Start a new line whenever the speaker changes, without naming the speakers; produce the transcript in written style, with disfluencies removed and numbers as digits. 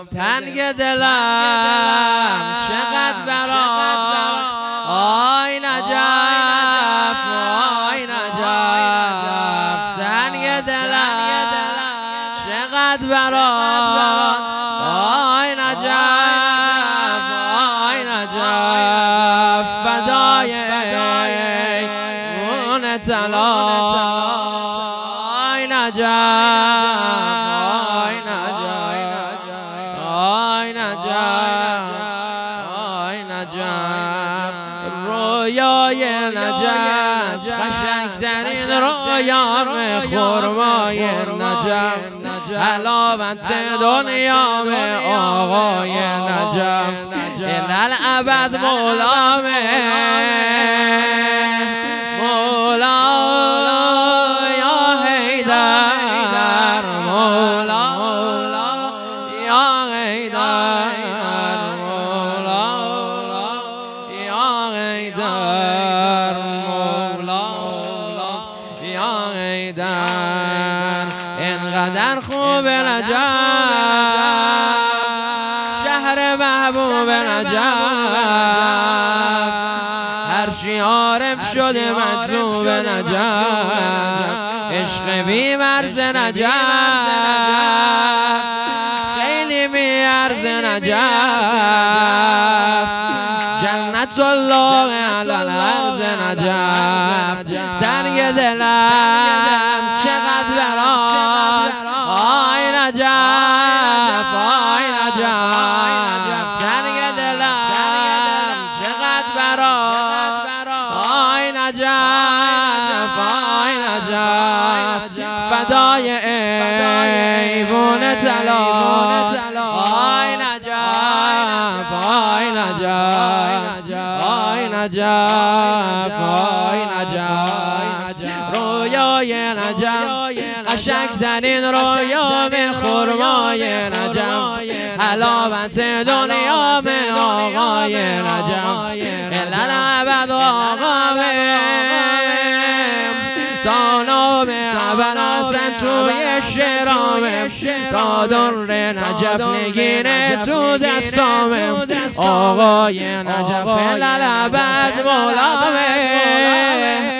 تنگ دلم چقدر برات آی نجف آی نجف تنگ دلم چقدر برات آی نجف آی نجف فدای مون طلا آی نجف رویای نجف قشنگترین رویام خرمای نجف حلاوت دنیام آقای نجف الالعبد مولامه مولا یا حیدر مولا یا حیدر مولا یا حیدر مولا یا حیدر اینقدر خوب نجف شهر محبوب نجف هر چی عارف شده مجذوب نجف عشق بی مرز نجف خیلی بی عرض نجف جنت الله علی الارض نجف تنگ دلم چقدر برات آی نجف آی نجف تنگ دلم چقدر برات آی نجف آی نجف فدای ایوون طلا آی نجف آی نجف آی نجف آی نجف رویای نجف قشنگترین رویام خرمای نجف حلاوت دنیام آقای نجف الالعبد آقامه تا نام ابراسن توی شرامه تا در نجف نگیره تو دستامه آقای نجف الالعبد مولامه